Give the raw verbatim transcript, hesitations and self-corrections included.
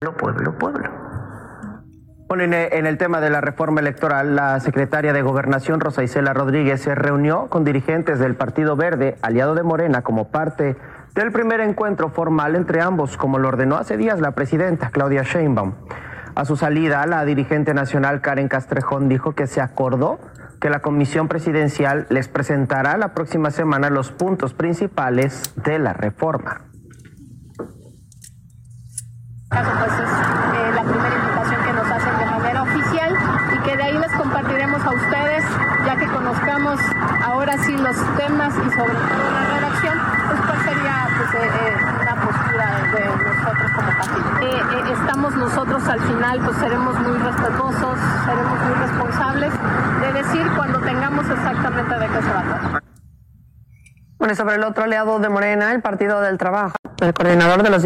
pueblo, pueblo. Bueno, en el tema de la reforma electoral, la secretaria de Gobernación, Rosa Isela Rodríguez, se reunió con dirigentes del Partido Verde, aliado de Morena, como parte del primer encuentro formal entre ambos, como lo ordenó hace días la presidenta Claudia Sheinbaum. A su salida, la dirigente nacional Karen Castrejón dijo que se acordó que la comisión presidencial les presentará la próxima semana los puntos principales de la reforma. Caso, pues es eh, la primera invitación que nos hacen de manera oficial y que de ahí les compartiremos a ustedes, ya que conozcamos ahora sí los temas y sobre todo la redacción, pues cuál sería pues, eh, eh, una postura de, de nosotros como partido. Eh, eh, estamos nosotros al final, pues seremos muy respetuosos, seremos muy responsables de decir cuando tengamos exactamente de qué se va a tratar. Bueno, sobre el otro aliado de Morena, el Partido del Trabajo, el coordinador de los